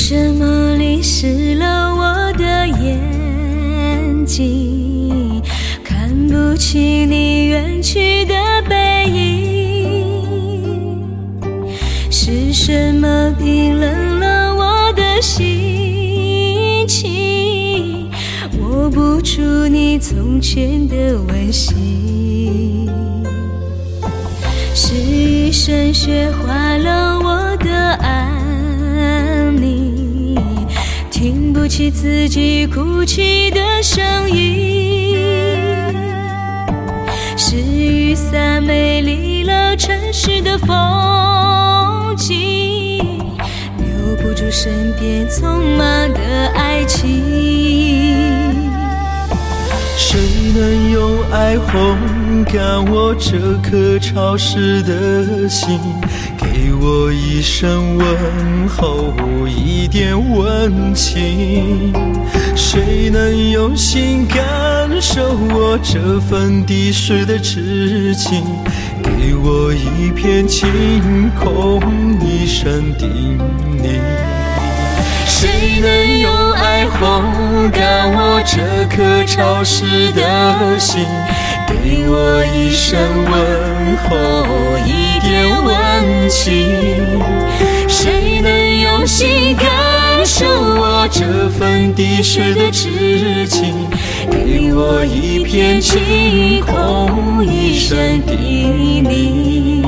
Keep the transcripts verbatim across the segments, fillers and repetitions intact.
什么淋湿了我的眼睛，看不清你远去的背影？是什么冰冷了我的心情，握不住你从前的温馨？是雨声雪化了我的安宁，听不起自己哭泣的声音。是雨洒美丽了城市的风景，留不住身边匆忙的爱情。 谁能用爱烘干我这颗潮湿的心，给我一声问候，一点温情？谁能用心感受我这份滴水的痴情，给我一片晴空，一声叮咛？谁能用爱烘干我这颗潮湿的心，给我一声问候，一点温情？谁能用心感受我这份滴水的痴情，给我一片晴空，一声叮咛？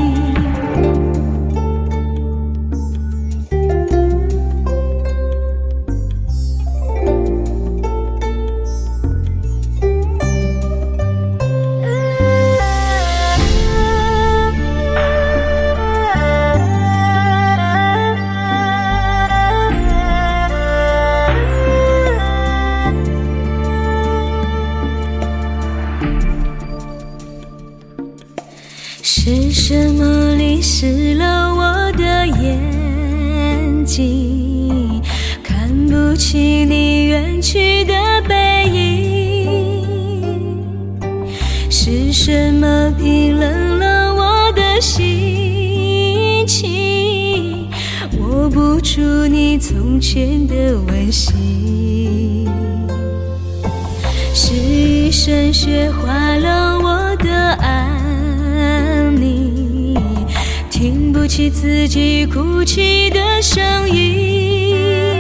是什么淋湿了我的眼睛，看不清你远去的背影？是什么冰冷了我的心情，握不住你从前的温馨？是雨声雪化了我的安宁，听不起自己哭泣的声音。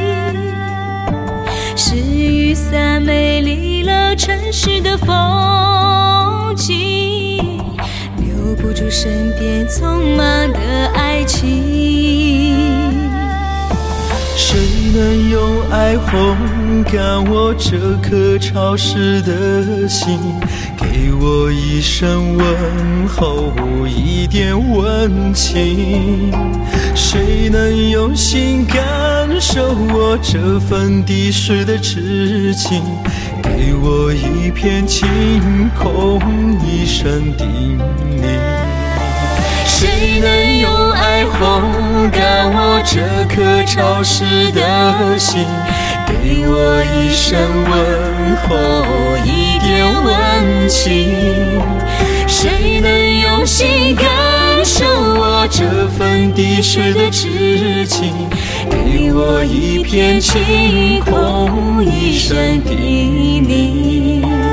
是雨洒美丽了城市的风景，留不住身边匆忙的爱情。 谁能用爱烘干我这颗潮湿的心，给我一声问候，一点温情？谁能用心感受我这份滴水的痴情，给我一片晴空，一声叮咛？谁能用爱烘干我这颗潮湿的心，给我一声问候，一点温情？谁能用心感受我这份滴水的痴情，给我一片晴空，一声叮咛？